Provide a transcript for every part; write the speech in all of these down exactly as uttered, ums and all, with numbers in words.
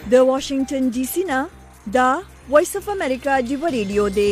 د واشنگټن ډي سي نه دا وایس اف امریکا دی ریډیو دی.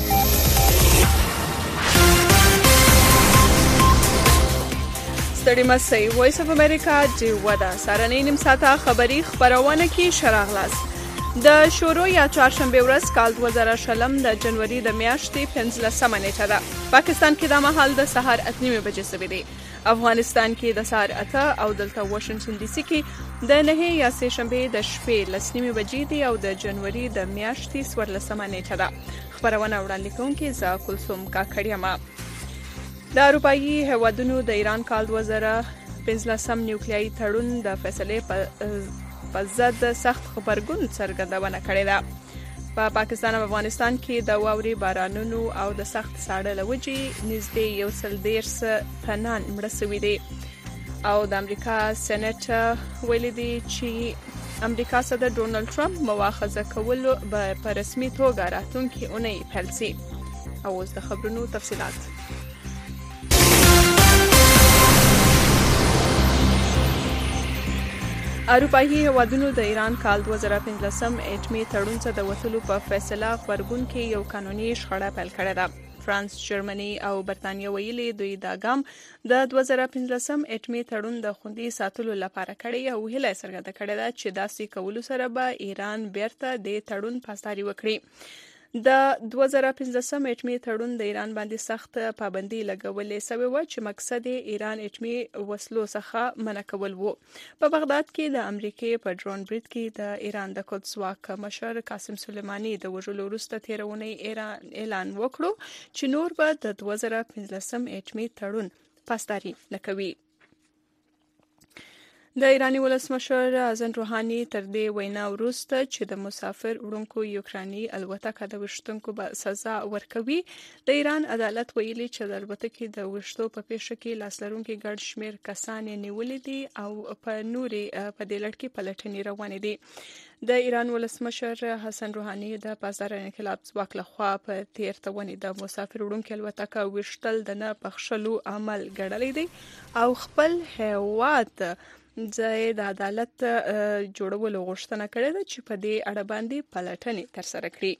ستړي مسئ وایس اف امریکا دی ودا سارنې نیم ساعته خبری خبرونه کې شراغلاس د شورو یا چهارشنبه ورځ کال دوه زره شلم د جنوري د میاشتې پنځلسمه نیټه ده. پاکستان کې د مهال د سهار اته نیمې بجې شوې دي. افغانستان کې د سهار اته او دلته واشنگټن ډي سي کې د نهه یا سه شنبه د شپې لس نیمې بجې دي او د جنوري د میاشتې څوارلسمه نیټه ده. خبرونه وړاندې کوونکې زه کلثوم کاکړ. د اروپایي هیوادونو د ایران کال دوه زره پنځلسم نیوکلیایي تړون د فیصلې په ضد سخت خبرګون څرګندونه کړې ده. په پا پاکستان او افغانستان کې د واورې بارانونو او د سخت ساړه له وجې نږدې یو سل دېرش تنان مړه شوي دي او د امریکا سېنات ویلي دي چې امریکا صدر ډونالډ ټرمپ مواخذه کول به په رسمي توګه راتلونکې اونۍ پیل شي. او اوس د خبرونو تفصیلات. اروپایي هیوادونو د ایران کال دوه زره پنځلسم اټمي تړون څخه د وټلو په فیصله خبرګون کې یو قانوني شخړه پیل کړې ده. فرانس، جرمني او برتانیه ویلي دوی دا ګام د دوه زره پنځلسم اټمي تړون د خوندي ساتلو لپاره کړی او هیله څرګنده کړې ده چې داسې کولو سره به ایران بیرته د تړون پاسداري وکړي. د دوه زره پنځلسم اټمي تړون د ایران باندې سخت پابندي لګولې سوې و چې مقصد یې ایران اټمي وسلو څخه منع کول و. په بغداد کې د امریکای په ډرون برید کې د ایران د قدس واک مشر قاسم سلیماني د وژلو وروسته تیرونی ایران اعلان وکړو چې نور به د دوه زره پنځلسم اټمي تړون پاسداري نه کوي. د ایرانی ولسمشر حسن روحاني تر دې وینا وروسته چې د مسافر وړونکو یوکراني الوتکه د وشتونکو به سزا ورکوي، د ایران عدالت ویلي چې د الوتکې د وشتو په پیښه کې لاسلرونکي ګډ شمیر کسان نیولې دي او په نوري په دې لړ کې پلټنې روانې دي. د ایران ولسمشر حسن روحاني د پاسدار انقلاب ځواک لخوا په تیرتونې د مسافر وړونکو الوتکه وشتل د نه بخښلو عمل ګڼلی دی او خپل هیواد ځای د عدالت جوړولو غوښتنه کړې ده چې په دې اړه باندې پلټنې ترسره کړي.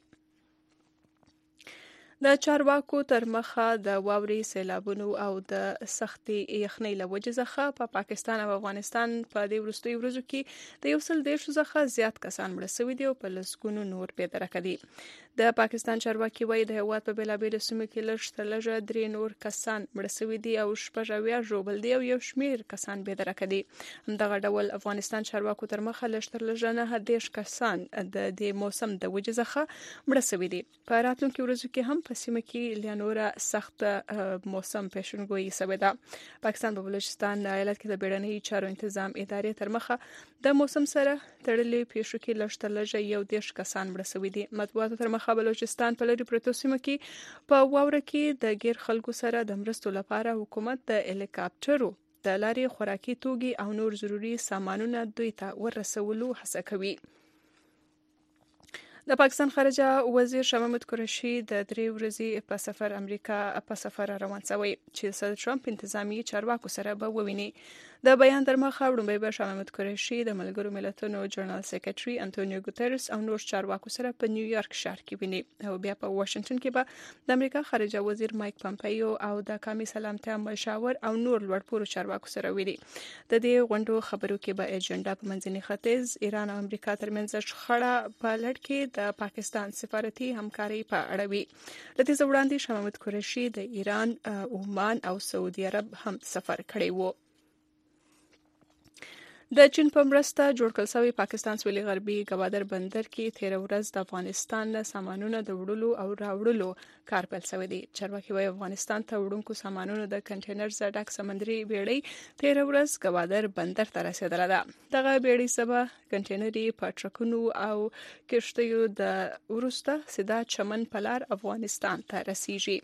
د چارواکو تر مخه د واورې سیلابونو او د سختې یخنۍ له وجې څخه په پا پاکستان او افغانستان په دې وروستیو ورځو کې د یو سل دېرشو څخه زیات کسان مړه شوي دي او په لسګونو نور بې درکه دي. د پاکستان چارواکي وایي د هېواد په بېلابېلو سیمو کې لږ تر لږه درې نور کسان مړه شوي دي او شپږ اویا ژوبل دي او یو شمېر کسان بې درکه دي. همدغه ډول افغانستان چارواکو تر مخه لږ تر لږه نهه دېرش کسان د دې موسم د وجې څخه مړه شوي دي. په راتلونکو ورځو کې هم په سیمه کې لیانوره سخت موسم پیشنګویي شوې ده. پاکستان په بلوچستان ایالت کې د بیړنۍ چارو تنظیم ادارې تر مخه د موسم سره تړلې پیښو کې لږ تر لږه یو دېرش کسان مړه شوي دي. مطبوعاتو تر مخه بلوچستان په لرې پرتو سیمو کې په واوره کې د غیر خلکو سره د مرستو لپاره حکومت د هلیکاپټرو د لارې خوراکي توکي او نور ضروري سامانونه دوی ته ورسولو هڅه کوي. د پاکستان خارجه وزیر شاه محمود قریشي د درې ورځې په سفر امریکا په سفر روان شوی چې صدر ټرمپ انتظامی چارواکو سره به وویني. د بیان تر مخه وړاندې به شاه محمود قریشي د ملګرو ملتونو جنرال سیکریټري انټونیو ګوتریس او نور چارواکو سره په نیویارک ښار کې ویني او بیا په واشنگټن کې به د امریکا خارجه وزیر مایک پامپیو او د قومي سلامتیا مشاور او نور لوړپوړو چارواکو سره ویني. د دې غونډو خبرو کې به اجنډا په منځني ختیځ، ایران او امریکا ترمنځ شخړه په لړ کې د پاکستان سفارتي همکاري په اړه وي. له دې وړاندې شاه محمود قریشي د ایران، عمان او سعودي عرب هم سفر کړی و. د چین په مرسته جوړ کړل شوی پاکستان سویلي غربي ګوادر بندر کې تیر ورځ د افغانستان سامانونو د وړلو او راوړلو کار پیل شوی دی. چارواکي وايي افغانستان ته وړونکو سامانونو د کنټینر زړک سمندري بیړۍ تیر ورځ ګوادر بندر ته رسیدله ده. دغه بیړۍ سبا کنټینري په ټرکونو او کښتیو د وروسته سیده چمن په لار افغانستان ته رسیږي.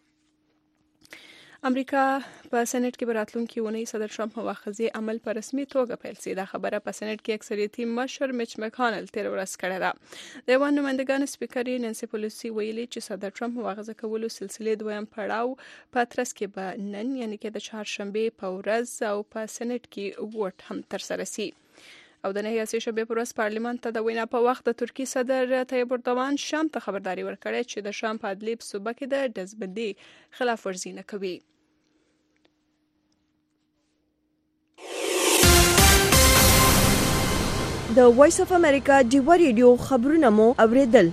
امریکا په سېنات کې براتلونکي ونې صدر ټرمپ مواخذې عمل په رسمي توګه پیل شي. دا خبره په سېنات کې اکثریتي مشر میچ مکانل تیر ورځ کړې ده. د ایوان نمائندګانو سپیکر نانسي پلوسی ویلي چې صدر ټرمپ مواخذه کولو سلسله دویم پړاو په ترڅ کې به نن یعنی کې د چهارشنبه په ورځ او په سېنات کې ووټ هم تر سره شي. او د نهه اتیا شنبې پر ورځ پارلمان ته د وینا په وخت د ترکی صدر طیب اردوغان شام ته خبرداري ورکړې چې د شام په عدلیب صوبه کې د ډزبندي خلاف ورزي نه کوي. د وایس اف امریکا ډیوا ریډیو خبرونه مو اوریدل.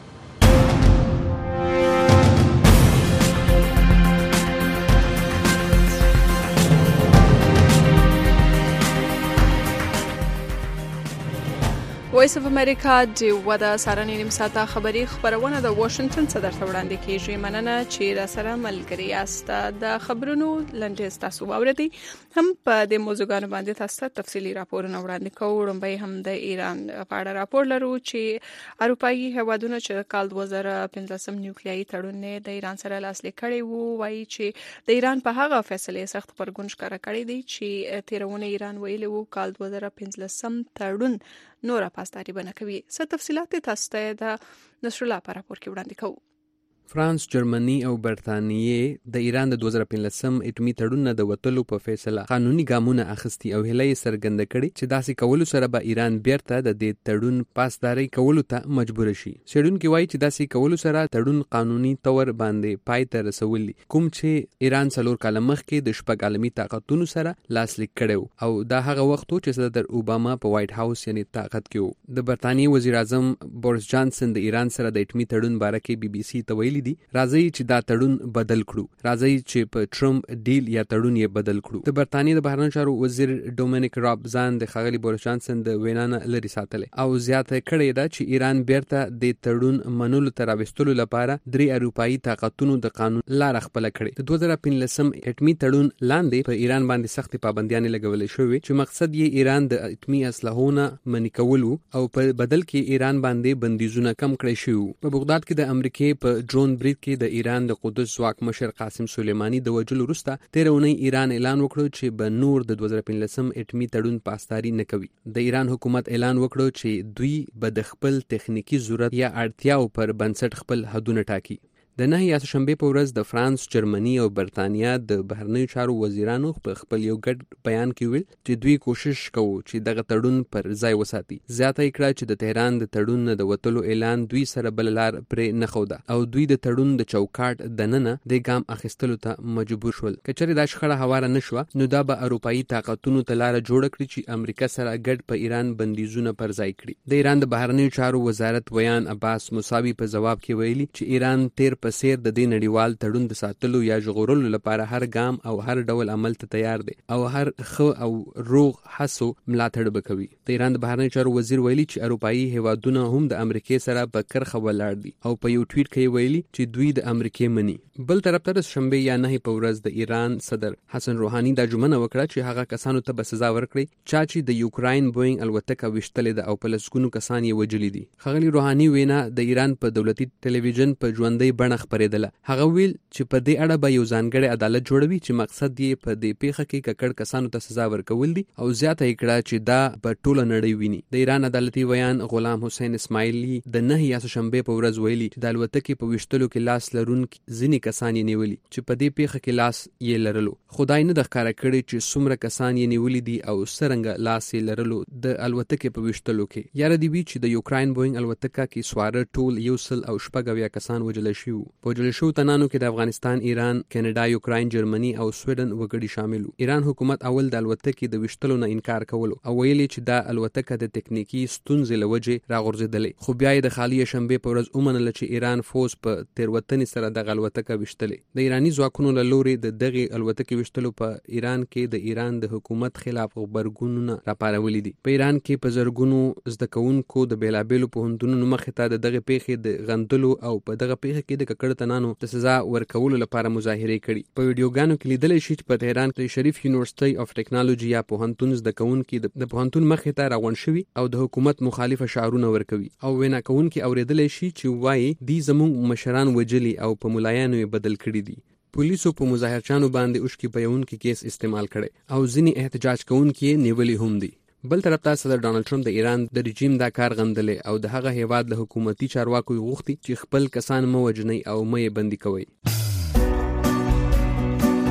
وایس اف امریکا ډیوا د سارنې نیم ساعته خبری خبرونه د واشنگټن صدر ته وړاندې کیږي. مننه چې را سره ملګری یاست. د خبرونو لنډیز تاسو واوریدئ. هم په دې موضوعګانو باندې تاسو ته تفصیلی راپورونه وړاندې کوو. وړاندې هم د ایران په اړه راپور لرو چې اروپایي هیوادونو چې کال دوه زره پنځلسم نیوکلیایي تړون د ایران سره لاسلیک کړی وو، وایي چې د ایران په هغه فیصله سخت پرګون ښکاره کړی دی چې تیرونه ایران ویلي وو کال دوه زره پنځلسم تړون نور پاسداري بنه کوي. څه تفصيلات تاسو ته د نصر الله پر راپور کې وړاندې کوو. فرانس، جرمني او برتانیې د ایران د دوه زره پنځلسم اټومي تړون نه د وتلو په فیصله قانوني ګامونه اخیستي او هیله څرګنده کړې چې داسې کولو سره به ایران بیرته د دې تړون پاسداري کولو ته مجبور شي. څېړونکي وایي چې داسې کولو سره تړون قانوني تور باندې پای ته رسولي، کوم چې ایران څلور کاله مخکې د شپږ عالمي طاقتونو سره لاسلیک کړی او دا هغه وخت چې صدر اوباما په وایټ هاوس یعنی طاقت کې و. د برتانیې وزیر اعظم بوریس جانسن د ایران سره د اټومي تړون باره کې بي بي سي ته ویلي دي راځي چې دا تړون بدل کړو، راځي چې په ټرمپ ډیل یا تړون یې بدل کړو. د برتانیې د بهرنیو چارو وزیر ډومینیک راب ځان د ښاغلي بوریس جانسن د وینا نه لرې ساتلی او زیاته کړې ده چې ایران بیرته د تړون منلو ته راوستلو لپاره درې اروپایي طاقتونو د قانون لاره خپله کړې. د دوه زره پنځلسم اټومي تړون لاندې په ایران باندې سختې پابندیانې لګولې شوې چې مقصد یې ایران د اټومي اسلحو نه منع کول او په بدل کې ایران باندې بندیزونه کم کړی شوي. په بغداد کې د امریکې په ډرون برید کې د ایران د قدس ځواک مشر قاسم سلیمانی د وژلو وروسته تېره اونۍ ایران اعلان وکړ چې به نور د دوه زره پنځلسم اټومي تړون پاسداري نه کوي. د ایران حکومت اعلان وکړ چې دوی به د خپل تخنیکی ضرورت یا اړتیاو پر بنسټ خپل حدونه ټاکي. د نهه یا شنبې په ورځ د فرانس، جرمني او برتانیا د بهرنیو چارو وزیرانو په خپل یو ګډ بیان کې ویل چې دوی کوشش کوي چې دغه تړون پر ځای وساتي. زیاته یې کړه چې د تهران د تړون نه د وتلو اعلان دوی سره بل لار پرې نه خوده او دوی د تړون د چوکاټ دننه د ګام اخیستلو ته مجبور شول. کچره دا شخړه هواره نشوه نو دا به اروپایي طاقتونو ته لار جوړ کړي چې امریکا سره ګډ په ایران بندیزونه پر ځای کړي. د ایران د بهرنیو چارو وزارت ویان عباس موساوي په جواب کې ویلي چې ایران تیر په سیر د دې نړیوال تړون د ساتلو یا ژغورلو لپاره هر ګام او هر ډول عمل ته تیار دی او هر خو او روغ حسو ملاتړ وکوي. د ایران د بهرنیو چارو وزیر ویلي چې اروپایي هیوادونه هم د امریکای سره په کرخه ولاړ دي او په یو ټویټ کې ویلي چې دوی د امریکای مني. بل طرف ته د شنبې یا نه په ورځ د ایران صدر حسن روحاني دا ژمنه وکړه چې هغه کسانو ته به سزا ورکړي چې د یوکراین بوینګ الوتکه وشتلې ده او په لسګونو کسان یې وژلي دي. ښاغلي روحاني وینا د ایران په دولتي ټلویزیون په ژوندۍ بڼه خپرېدله. هغه ویل چې په دې اړه به یو ځانګړی عدالت جوړوي چې مقصد یې په دې پیښه کې ککړ کسانو ته سزا ورکول دي او زیاته یې کړه چې دا په ټوله نړۍ ویني. د ایران عدالتي ویان غلام حسین اسماعیلی د نهه یا شنبې په ورځ ویلي چې د الوتکې په وشتلو کې لاس لرونکي ځینې کسان یې نیولي چې په دې پیښه کې لاس یې لرلو. خدای نه د ښکاره کړی چې څومره کسان یې نیولي دي او څرنګه لاس یې لرلو د الوتکې په وشتلو کې. یاره دې وي چې د یوکراین بوینګ الوتکه کې سواره ټول یو سل او شپږ اویا کسان وژل شوي وو. په وژل شوو تنانو کې د افغانستان، ایران، کینیډا، یوکراین، جرمني او سویډن وګړي شامل وو. ایران حکومت اول د الوتکې د وشتلو نه انکار کولو او ویلي چې دا الوتکه د تکنیکی ستونزې له وجې راغورځېدلې، خو بیا یې د خالي شنبې په ورځ ومنله چې ایران فوز په تېروتنې سره دغه الوتکه وشتلې. د ایراني ځواکونو له لورې د دغې الوتکې وشتلو په ایران کې د ایران د حکومت خلاف غبرګونونه راپارولي دي. په ایران کې په زرګونو زده کوونکو د بیلابیلو پوهنتونونو مخې ته د دغې پیښې د غندلو او په دغه پیښه کې د ککړ تنانو د سزا ورکولو لپاره مظاهرې کړي. په ویډیوګانو کې لیدلی شي چې په تهران کې شریف یونیورسيټي اف ټیکنالوژي یا پوهنتون زده کوونکي د پوهنتون مخې ته راغونډ شوي او د حکومت مخالفه شعارونه ورکوي او وینا کوونکي اوریدلی شي چې وایي دی زموږ مشران وجلي او په ملایانو یې بدل کړي دي. پولیسو په مظاهرچانو باندې اوښکې بهونکي کیس استعمال کړي او ځینې احتجاج کوونکي یې نیولي هم دي. بل طرف ته صدر ډانلډ ټرمپ د ایران د رژیم دا کار غندلی او د هغه هیواد له حکومتي چارواکو یې غوښتي چې خپل کسان مه وژنئ او مه یې بندي کوئ.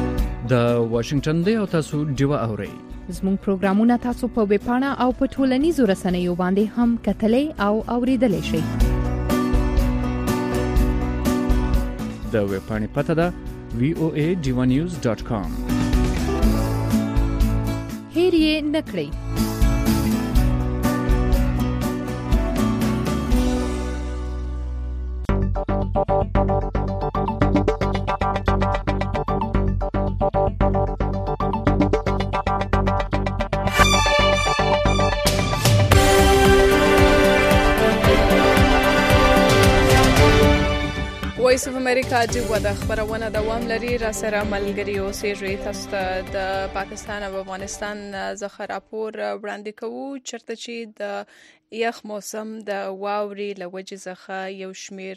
د واشنگټن دی او تاسو ډیوه اورئ. زموږ پروګرامونه تاسو په ویب پاڼه او په ټولنیزو رسنیو باندې هم کتلای او اوریدلای شئ. د ویب پاڼې پته ده وی او ای ډیوه نیوز ډاٹ کام. هیر یې نکړئ. وایس اف امریکا ډیوه د خبرونه دوام لري. را سره ملګری اوسئ. تاسو ته د پاکستان او افغانستان څخه راپور وړاندې کوو چرته چې د یخ موسم د واوري لوجې څخه یو شمیر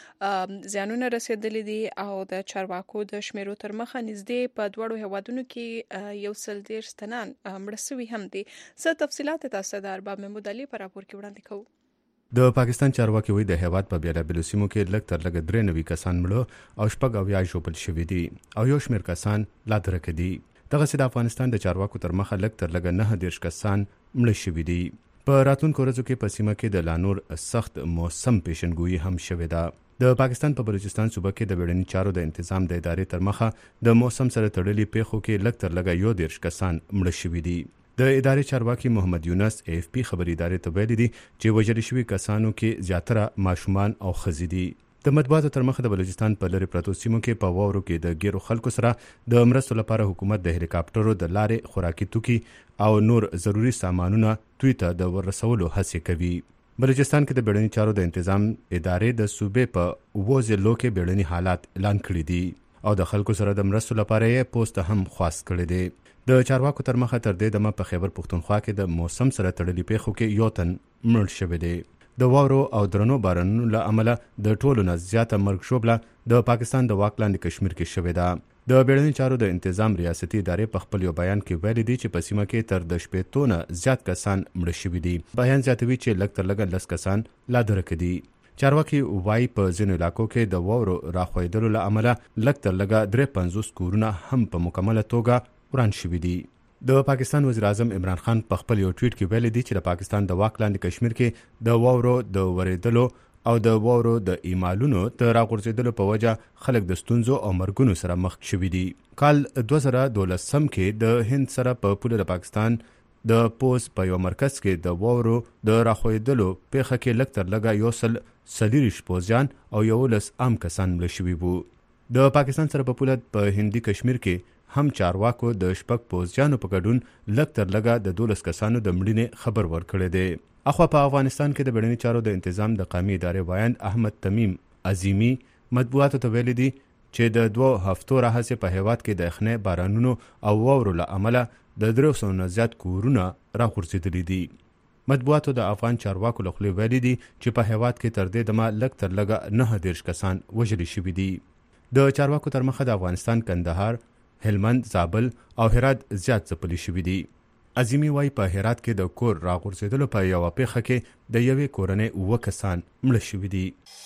زیانونه رسیدلي دي او د چارواکو د شمیرو تر مخه نږدې په دوړو هوادونو کې یو سل دېرش تنان مړه شوي هم دي. څه تفصیلات تاسو د ارباب محمود علي په راپور کې وړاندې کوو. د پاکستان چارواکي وایي د هیواد په بیلابیلو سیمو کې لږ تر لږه درې نوي کسان مړه او شپږ اویا ژوبل شوي دي او یو شمېر کسان لا درکه دي. دغسې د افغانستان د چارواکو تر مخه لږ تر لږه نهه دېرش کسان مړه شوي دي. په راتلونکو ورځو کې په سیمه کې د لا نور سخت موسم پیشنګویي هم شوې ده. د پاکستان په بلوچستان صوبه کې د بیړني چارو د تنظیم د ادارې تر مخه د موسم سره تړلي پیښو کې لږ تر لږه یو دېرش کسان مړه شوي دي. د ادارې چارواکي محمد یونس ای اف پی خبري ادارې ته ویلي دي چې وژل شوي کسانو کې زیاتره ماشومان او ښځې دي. د مطبوعاتو تر مخه د بلوچستان په لرې پرتو سیمو کې په واورو کې د ګیرو خلکو سره د مرستو لپاره حکومت د هلیکاپټرو د لارې خوراکي توکي او نور ضروري سامانونه دوی ته د ورسولو هڅې کوي. بلوچستان کې د بیړني چارو د تنظیم ادارې د صوبې په اوو ضلعو کې بیړني حالات اعلان کړي دي او د خلکو سره د مرستو لپاره یې پوسټ هم خاص کړی دی. د چارواکو تر مخه تر دې دمه په خیبر پښتونخوا کې د موسم سره تړلي پیښو کې یو تن مړ شوی دی. د واورو او درنو بارانونو له امله د ټولو نه زیاته مرګ ژوبله د پاکستان د واک لاندې کشمیر کې شوې ده. د بیړني چارو د تنظیم ریاستي ادارې په خپل یو بیان کې ویلي دي چې په سیمه کې تر د شپېتو نه زیات کسان مړه شوي دي. بیان زیاتوي چې لږ تر لږه لس کسان لا درکه دي. چارواکي وایي په ځینو علاقو کې د واورو راخویدلو له امله لږ تر لږه درې پنځوس کورونه هم په مکمله توګه وران شوي دي. د پاکستان وزیر اعظم عمران خان په خپل یو ټویټ کې ویلي دي چې د پاکستان د واک لاندې کشمیر کې د واورو د ورېدلو او د واورو د ایمالونو د راغورځېدلو په وجه خلک د ستونزو او مرګونو سره مخ شوي دي. کال دوه زره دولسم کې د هند سره په پوله د پاکستان د پوز په یو مرکز کې د واورو د راخویدلو پیښه کې لږ تر لږه یو سل څلېرویشت پوځیان او یولس عام کسان مړه شوي وو. د پاکستان سره په پوله په هندي کشمیر کې هم چارواکو د شپږ پوځیانو په ګډون لږ تر لږه د دولس کسانو د مړینې خبر ورکړی دی. اخوا په افغانستان کې د بیړني چارو د تنظیم د قومي ادارې وایند احمد تمیم عظیمی مطبوعاتو ته ویلي دي چې د دوه هفتو راهیسې په هیواد کې د یخنۍ بارانونو او واورو له امله د درې سوو نه زیات کورونه راغورځېدلي دي. مطبوعاتو د افغان چارواکو له خولې ویلي دي چې په هیواد کې تر دې دمه لږ تر لږه نهه دېرش کسان وژل شوي دي. د چارواکو تر مخه د افغانستان کندهار، هلمند، زابل او هرات زیات ځپلي شوي دي. عظیمی وایي په هرات کې د کور راغورځېدلو په یوه پیښه کې د یوې کورنۍ اووه کسان مړه شوي دي.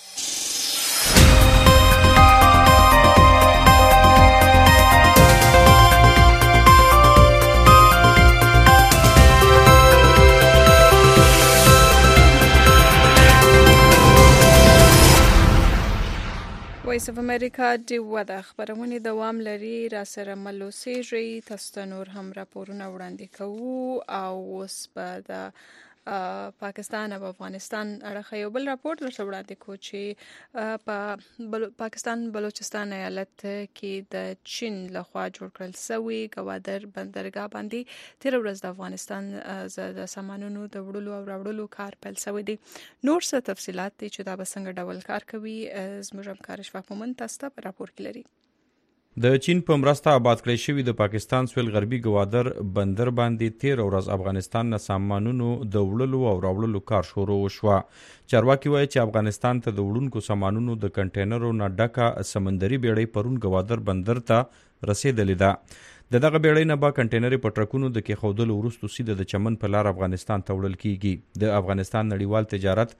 وایس اف امریکا ډیوه د خبرونه دوام لري. را سره ملوسیږي تاسو ته نور هم راپورونه وړاندې کوو او اوس په د پاکستان او افغانستان اړه یو بل راپور درته وړاندې کوو چې په پاکستان بلوچستان ایالت کې د چین لخوا جوړ کړل شوی ګوادر بندرګاه باندې تیر ورځ د افغانستان د سامانونو د وړلو او راوړلو کار پیل شوی دی. نور څه تفصيلات دي چې دا به څنګه ډول کار کوي زموږ همکار اشفاق مومن تاسو ته په راپور کې لري. د چین په مرسته آباد کړی شوی د پاکستان سویل غربي ګوادر بندر باندې تیر ورځ افغانستان نه سامانونو د وړلو او راوړلو کار شروع وشو. چارواکي وایي چې افغانستان ته د وړونکو سامانونو د کنټینرو نه ډکه سمندري بیړۍ پرون ګوادر بندر ته رسیدلې ده. د دغه بیړۍ نه به کنټینر په ټرکونو د کېښودلو وروسته سیده د چمن په لار افغانستان ته وړل کیږي. د افغانستان نړیوال تجارت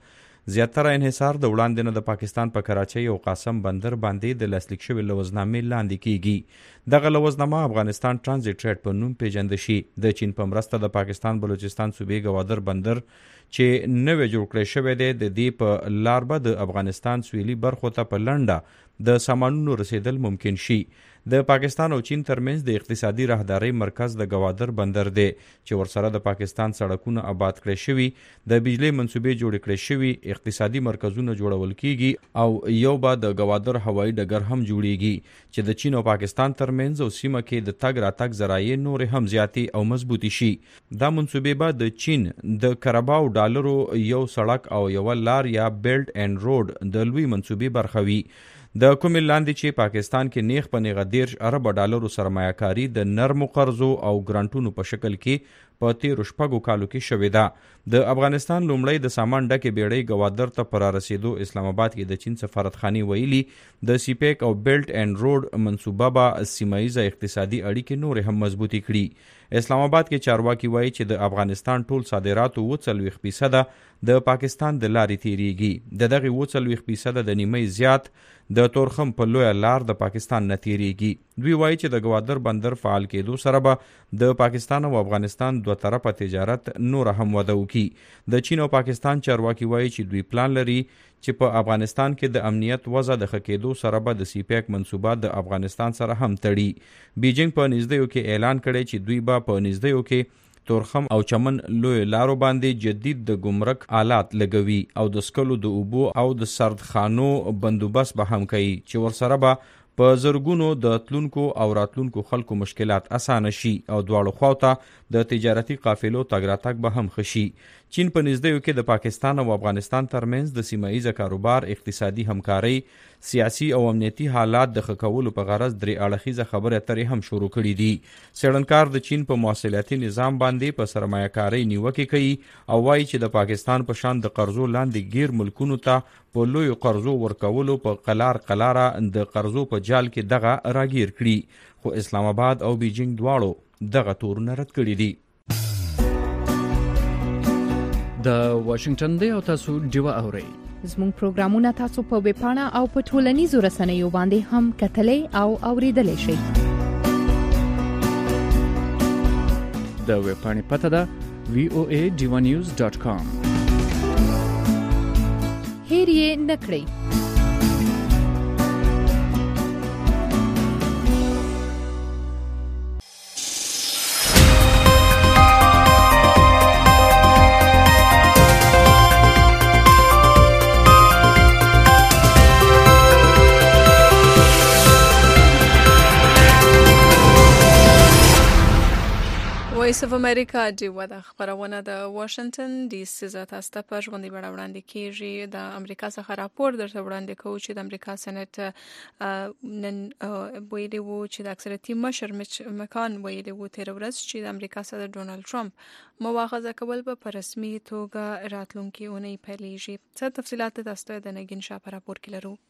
زیاتره انحصار د وړاندې نه د پاکستان په کراچۍ او قاسم بندر باندې د لاسلیک شوي لوزنامې لاندې کیږي. دغه لوزنامه افغانستان ترانزیت ټریډ په نوم پیژنده شي. د چین په مرسته د پاکستان بلوچستان صوبې ګوادر بندر چې نوې جوړ کړی شوی دی د دې په لار به د افغانستان سویلي برخو ته په لنډه د سامانونو رسیدل ممکن شي. د پاکستان او چین ترمنځ د اقتصادي راهدارۍ مرکز د ګوادر بندر دی چې ورسره د پاکستان سړکونه آباد کړی شوي، د بجلی منصوبې جوړې کړی شوي، اقتصادي مرکزونه جوړول کیږي او یو به د ګوادر هوایي ډګر هم جوړیږي چې د چین او پاکستان ترمنځ او سیمه کې د تګ راتګ ذرایع نور هم زیاتې او مضبوطی شي. دا منصوبې به د چین د کرباو ډالرو یو سړک او یو لار یا بیلټ اینډ روډ د لوی منصوبې برخه وي. د کومې لاندې چې پاکستان کې نیغ په نیغه دیرش ارب ډالرو سرمایه کاری د نرمو قرضو او ګرانټونو په شکل کې په تیرو شپږو کالو کې شوې ده. د افغانستان لومړی د سامان ډکې بیړۍ ګوادر ته پر رسیدو اسلام آباد کې د چین سفارتخانې ویلي د سی پیک او بیلټ اینډ روډ منصوبه به سیمه ییزه اقتصادي اړیکې نورې هم مضبوطې کړي. اسلام آباد کې چارواکي وایي چې د افغانستان ټول صادرات اووه څلوېښت فیصده د پاکستان د لارې تیریږي. د دغې اووه څلوېښت فیصده د نیمۍ زیات د تورخم په لویه لار د پاکستان نه تیریږي. دوی وایي چې د ګوادر بندر فعال کېدو سره به د پاکستان او افغانستان دوه طرفه تجارت نور هم وده وکړي. د چین او پاکستان چارواکي وایي چې دوی پلان لري چې په افغانستان کې د امنیت وضع د ښه کېدو سره به د سی پیک منصوبه د افغانستان سره هم تړي. بیجینګ په نږدېیو کې اعلان کړی چې دوی به په نږدېیو کې تورخم او چمن لوی لارو باندې جدید د ګمرک آلات لګوي او د سکلو د اوبو او د سردخانو بندوبست به هم کوي چې ورسره به په زرګونو د تلونکو او راتلونکو خلکو مشکلات اسانه شي او دواړو خواو ته د تجارتي قافلو تګ راتګ به هم ښه شي. چین په نږدېیو کې د پاکستان او افغانستان ترمنځ د سیمه ییزه کاروبار، اقتصادي همکارۍ، سیاسي او امنیتي حالات د ښه کولو په غرض درې اړخیزه خبرې اترې هم شروع کړي دي. څېړنکار د چین په مواصلاتي نظام باندې په سرمایه کارۍ نیوکې کوي او وایي چې د پاکستان په شان د قرضو لاندې ګیر ملکونو ته په لویو قرضو ورکولو په قلار قلاره د قرضو په جال کې دغه راګیر کړي. خو اسلام آباد او بیجینګ دواړو دغه تورونه رد کړي دي. د واشنگټن دی او تاسو ډیوه اورئ. زموږ پروګرامونه تاسو په ویب پاڼه او په ټولنیزو رسنیو باندې هم کتلای او اوریدلای شئ. د ویب پاڼې پته ده وی او ای ډیوه نیوز ډاٹ کام. هیر یې نکړئ. وایس اف امریکا ډیوه د خبرونه د واشنگټن ډي سي څخه تاسو ته په ژوندۍ بڼه وړاندې کیږي. د امریکا څخه راپور درته وړاندې کوو چې د امریکا سېنات نن ویلي وو چې د اکثریتي مشر مکان ویلي وو تیر ورځ چې د امریکا صدر ډونالد ټرمپ مواخذه کول به په رسمي توګه راتلونکي اونۍ پیلېږي. څه تفصیلات تاسو ته د نګین شاه په راپور کې لرو.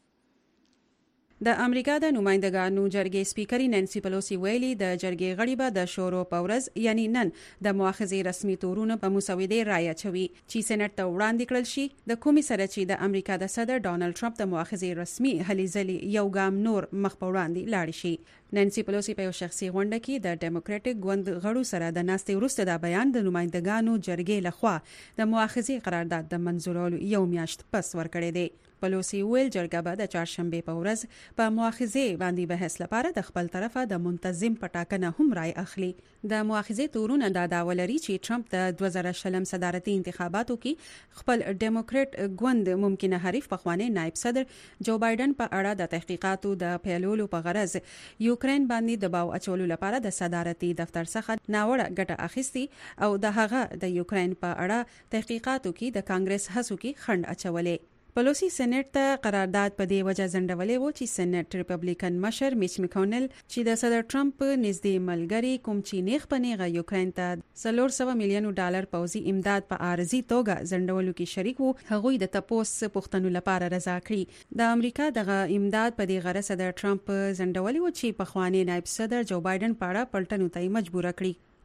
د امریکا د نمائندګانو جرګې سپیکري نانسي پلوسی ویلي د جرګې غړي به د شورو په ورځ یعنی نن د مؤاخذې رسمي تورونه په مسودې رایه چوي چې سېنات ته وړاندې کړل شي. د کومې سره چې د امریکا د صدر ډونالد ټرمپ د مؤاخذې رسمي هلې ځلې یو ګام نور مخ په وړاندې لاړ شي. نانسي پلوسی په یو شخصي غونډه کې د ډیموکراټک ګوند غړو سره د ناستې وروسته دا بیان د نمائندګانو جرګې لخوا د مؤاخذې قرارداد د منظورولو یو میاشت پس ورکړی دی. پلوسی ویل جرګه به د چهارشنبه په ورځ په مؤاخذې باندې بحث لپاره د خپل طرفه د منتظم پټاکنه هم رائے اخلي. د مؤاخذې تورونه دا داولري چې ټرمپ د دوه زره شلم صدارتي انتخاباتو کې خپل ډیموکراټ ګوند ممکنه حریف پخوانی نائب صدر جو بایدن په اړه د تحقیقاتو د پیلولو په غرض یوکرين باندې دباو اچولو لپاره د صدارتي دفتر څخه ناوړه ګټه اخیستي او د هغه د یوکرين په اړه تحقیقاتو کې د کانګرس هڅو کې خنډ اچولې. پلوسی سېنات ته قرارداد په دی وجه ځنډولې وو چې سېنات ریپبلیکن مشر میچ میکونل چې د صدر ټرمپ نږدې ملګری کوم چې نیغ په نیغه یوکرين ته څلور سوه میلیون ډالر پوځي امداد په عارضي توګه ځنډولو کې شریک وو، هغوی د تپوس پوښتنو لپاره رضا کړی. د امریکا دغه امداد په دی غرض صدر ټرمپ ځنډولې وو چې پخوانی نائب صدر جو بایدن په اړه پلټنو ته مجبور کړی.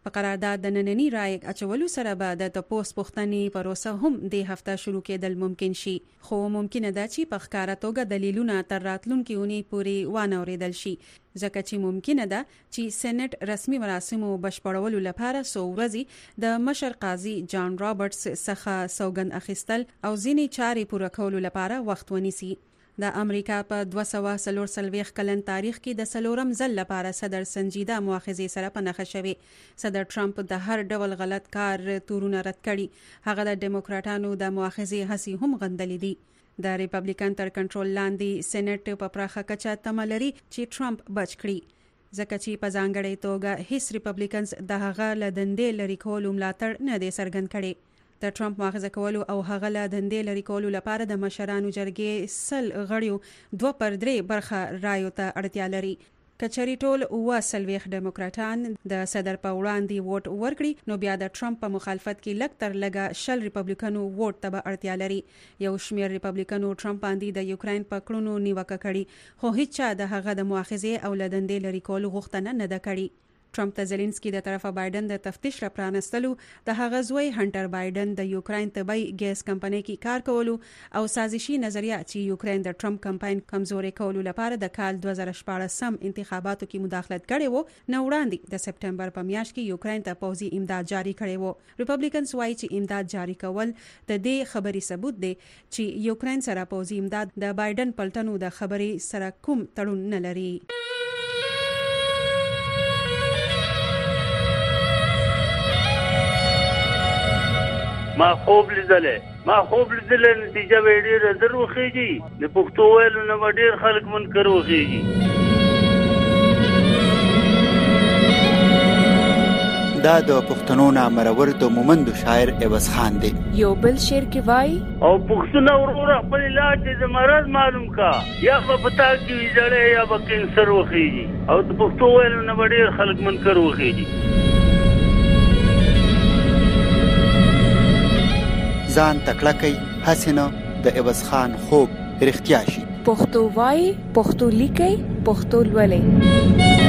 په قرارداد د نننی رای اچولو سره به د تپوس پوښتنې پروسه هم د هفته شروع کېدل ممکن شي، خو ممکنه ده چې په ښکاره توګه دلیلونه تر راتلونکي اونۍ پورې وانه اورېدل شي، ځکه چې ممکنه ده چې سېنات رسمي مراسمو بشپړولو لپاره څو ورځې د مشر قاضي جان رابرټس څخه سوګند اخیستل او ځینې چارې پوره کولو لپاره وخت ونیسي. د امریکا په دوه سوه څلور څلوېښت کلن تاریخ کې د څلورم ځل لپاره صدر سنجیده مؤاخذې سره په نښه شوی. صدر ټرمپ د هر ډول غلط کار تورونه رد کړي. هغه د ډیموکراټانو د مؤاخذې هڅې هم غندلې دي. د ریپبلیکن تر کنټرول لاندې سېنات په پراخه کچه تمه لري چې ټرمپ بچ کړي، ځکه چې په ځانګړې توګه هیڅ ریپبلیکنز د هغه له دندې لرې کولو ملاتړ نه دی څرګند کړی. د ټرمپ مؤاخذه کولو او هغه له دندې لرې کولو لپاره د مشرانو جرګې سل غړیو دوه پر درې برخه رایو ته اړتیا لري. کچری ټول اوه څلوېښت ډیموکراټان د صدر په وړاندې ووټ ورکړي، نو بیا د ټرمپ په مخالفت کې لږ تر لږه شل ریپبلیکنو ووټ ته به اړتیا لري. یو شمېر ریپبلیکنو ټرمپ باندې د یوکراین په کړنو نیوکه کړي، خو هیڅ چا د هغه د مؤاخذې او له دندې لرې کولو غوښتنه نه ده کړې. ټرمپ ته زيلنسکي د طرفه بایدن د تفتیش را پرانستلو، د هغه زوی هنټر بایدن د یوکراین طبي ګیس کمپنۍ کې کار کولو او سازشي نظریه چې یوکراین د ټرمپ کمپاین کمزوري کولو لپاره د کال دوه زره شپاړسم انتخاباتو کې مداخلت کړي وو، نو وړاندې د سپټمبر په میاشت کې یوکراین ته پوځي امداد جاری کړي وو. ریپبلیکنز وايي چې امداد جاری کول د دې خبري ثبوت دی چې یوکراین سره پوځي امداد د بایدن پلټنو د خبري سره کوم تړون نه لري. ما خوب لیدلې ما خوب لیدلې نتیجه به ډېره در وخیږي، د پښتو ویلو نه به ډېر خلک منکر وخیږي. دا د پښتنو نامرور د مومندو شاعر عوض خان دی. یو بل شعر کې وای او پښتون ورور خپل علاج د مرض معلوم کا، یا په پتا کې ویځړې یا به کینسر وخیږي، او د پښتو ویلو نه به ډېر خلک منکر وخیږي. ځان تکړه کوي حسینه د عوض خان خوب رښتیا شي. پښتو وای، پښتو لیکي، پښتو لولي.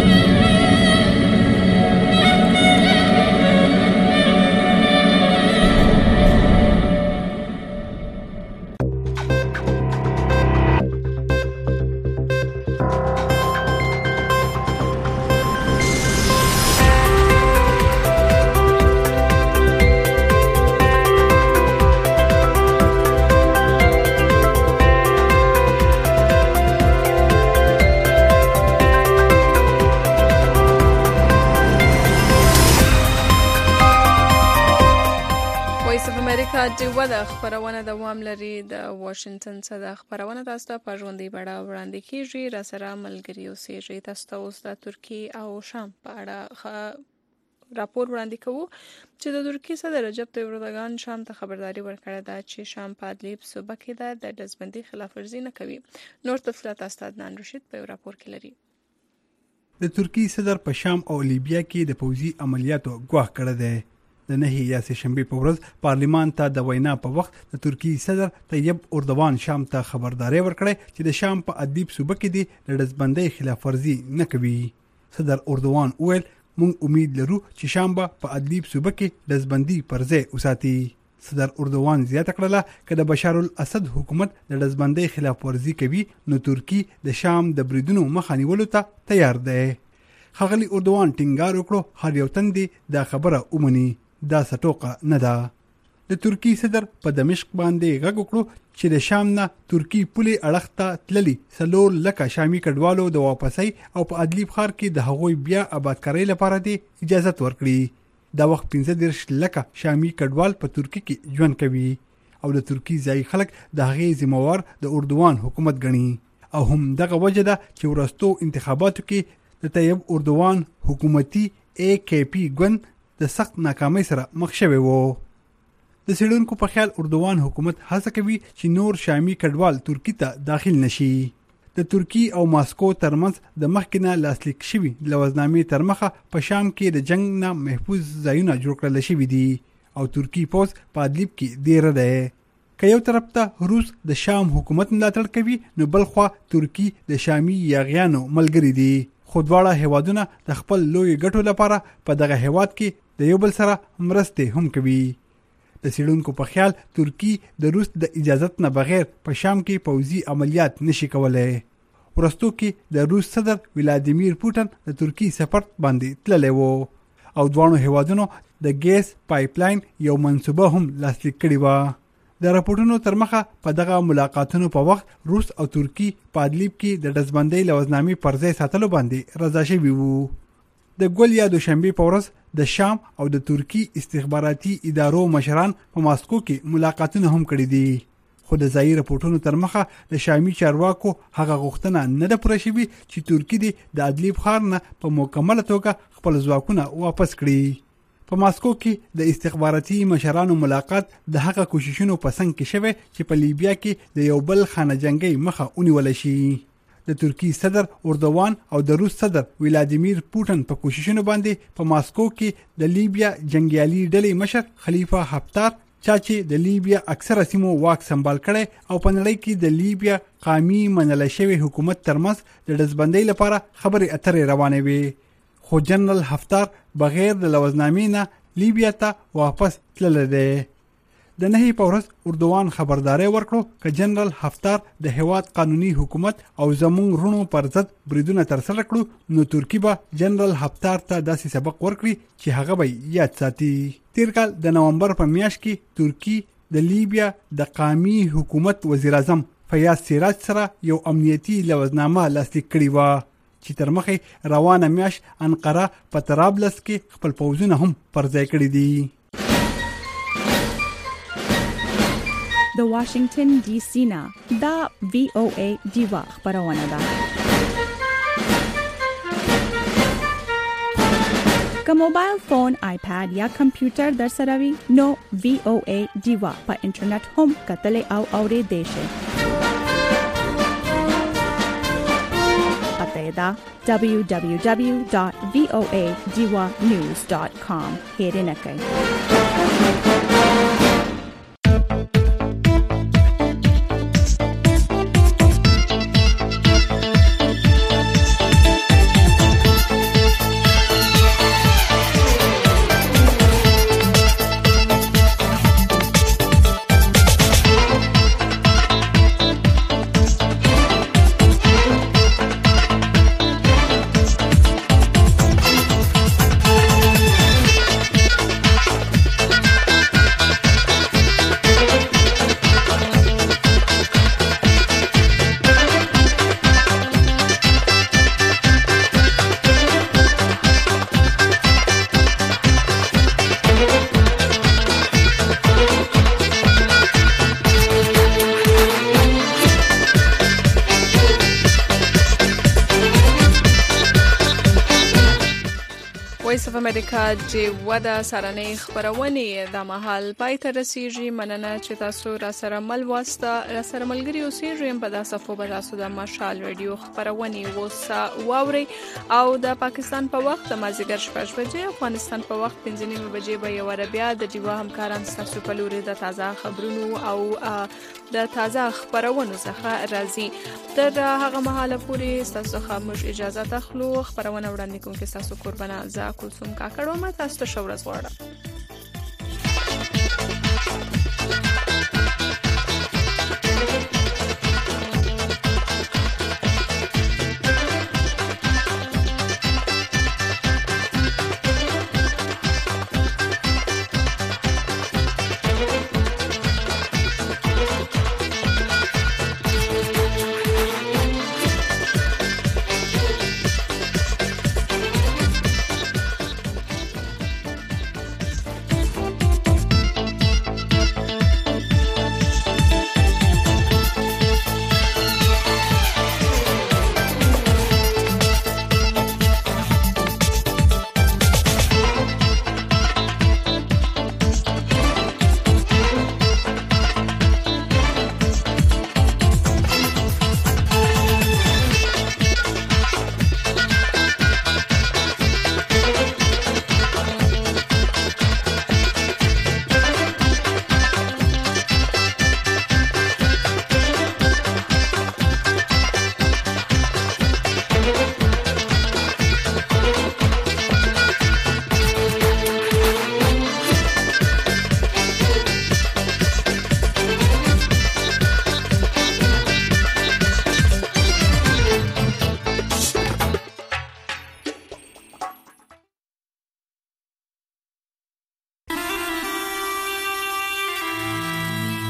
جوه د خبرونه دوام لري. د واشنگټن څخه خبرونه تاسو ته په ژوندۍ بڼه وړاندې کیږي. را سره ملګری اوسئ. تاسو ته اوس د ترکیه او شام په اړه راپور وړاندې کوو چې د ترکیه صدر رجب طیب اردوغان شام ته خبرداري ورکړه ده چې شام په ادلیب صوبه کې د ډزبندۍ خلاف ورزي نه کوي. نور تفصیلات تاسو ته عدنان رشید په راپور کې لري. د ترکیه صدر په شام او لیبیا کې د پوځي عملیاتو ګواښ کړی دی. د نهي یا سهشنبه په ورځ پارلمان ته د وینا په وخت د ترکیه صدر طیب اردوغان شام ته خبرداري ورکړه چې د شام په ادلیب صوبه کې د ډزبندۍ خلاف ورزي نه کوي. صدر اردوغان وویل مونږ امید لرو چې شام به په ادلیب صوبه کې ډزبندي پر ځای وساتي. صدر اردوغان زیاته کړله چې د بشار الاسد حکومت د ډزبندۍ خلاف ورزي کوي نو ترکیه د شام د بریدونو مخه نیولو ته تیار دی. ښاغلي اردوغان ټینګار وکړو هر یو تن دې دا خبره ومني. دا سټوقه نه ده. د ترکیه صدر په دمشق باندې غږ وکړو چې د شام نه ترکیه پولي اړخ ته تللي څلور لکه شامي کډوالو د واپسۍ او په ادلیب ښار کې د هغوی بیا آبادکارۍ لپاره د اجازه ورکړي. دا وخت پنځه دېرش لکه شامي کډوال په ترکیه کې ژوند کوي او د ترکیه ځایي خلک د هغې ذمہوار د اردوغان حکومت ګڼي. او هم دغه وجه ده چې ورستو انتخاباتو کې د طیب اردوغان حکومتي ای کی پی ګوند د سخت ناکامۍ سره مخ شوی وو. د سیډونکو په خیال اردوغان حکومت هڅه کوي چې نور شامي کډوال ترکیه ته داخل نشي. د ترکیه او ماسکو ترمنځ د مخکنه لاسلیک شوی لوزنامې تر مخه په شام کې د جنگ نه محفوظ ځایونه جوړ کړل شوي دي او ترکیه پوز په ادلیب کې ډیر ده. که یو طرف ته روس د شام حکومت ملاتړ کوي نو بل خوا ترکیه د شامي یاغیانو ملګری دي. خو دواړه هیوادونه د خپل لوی ګټو لپاره په دغه هیواد کې د یو بل سره مرستې هم کوي. د سیډونکو په خیال ترکی د روس د اجازت نه بغیر په شام کې پوځي عملیات نشي کولای. ورستو کې د روس صدر ولادیمیر پوتین د ترکی سفر باندې تللی وو او دوانو هیوادونو د ګیس پایپلاین یو منصوبه هم لاسلیک کړې و. د راپورټونو تر مخه په دغه ملاقاتونو په وخت روس او ترکی په ادلیب کې د دزبندۍ لوزنامې پر ځای ساتلو باندې رضا شوي وو. د ګول یا دوشنبه په ورځ د شام او د ترکی استخباراتي ادارو مشران په ماسکو کې ملاقاتونه هم کړي دي. خو د ځایي راپورټونو تر مخه د شامي چارواکو هغه غوښتنه نه ده پوره شوې چې ترکی دې د ادلیب ښار نه په مکمله توګه خپل ځواکونه واپس کړي. په ماسکو کې د استخباراتي مشرانو ملاقات د هغه کوششونو په څنګ کې شوه چې په لیبیا کې د یو بل خانه جنگي مخه ونیول شي. د ترکی صدر اردوان او د روس صدر ولادیمیر پوتین په کوششونو باندې په ماسکو کې د لیبیا جنگیالي ډلې مشر خلیفہ حفتار چا چې د لیبیا اکثره سیمو واک سمبال کړي او په نړۍ کې د لیبیا قومي منل شوی حکومت ترمنځ د دزبندۍ لپاره خبرې اترې روانې وي. خو جنرال حفتار بغیر د لوزنامې نه لیبیا ته واپس تللی دی. د نهي په ورځ اردوان خبرداري ورکړو چې جنرال حفتار د هواد قانوني حکومت او زموږ رونو پر ضد بریدونه ترسره کړو نو ترکی به جنرال حفتار ته داسې سبق ورکړي چې هغه به یاد ساتي. تیر کال د نومبر په میاشت کې ترکی د لیبیا د قومي حکومت وزیر اعظم فیاض سراج سره یو امنیتي لوزنامه لاسلیک کړې و چې تر مخه روانه میاشت انقره په طرابلس کې خپل پوځونه هم پر ځای کړی دي. د واشنگټن ډي سي نه دا وی او ای دیوا خبرونه ده. که موبایل فون، آیپاد یا کمپیوټر در سره وي نو وی او ای دیوا په انټرنیټ هم کتلی او اوریدلی شئ. da w w w dot voa diwa news dot com هیرینه کوي. وایس اف امریکا چې ودا سرنې خبرونه د محل پای ته رسیږي. مننه چې تاسو را سره مل واسطه را سره ملګری اوسئ. په داسه فو به تاسو د مشال رادیو خبرونه وسه واوري او د پاکستان په وخت د مازیګر شپږ بجې، افغانستان په وخت پنځه نیمه بجې به یو بیا د دیوا همکاران تاسو په لوري د تازه خبرونو او د تازه خبرونو څخه راځي. تر هغه مهاله پورې تاسو خاموش اجازه تخلو خبرونه وړاندې کوم کې تاسو قربانه ځا کوم کاکړو ما تاسو ته شورز غواړم.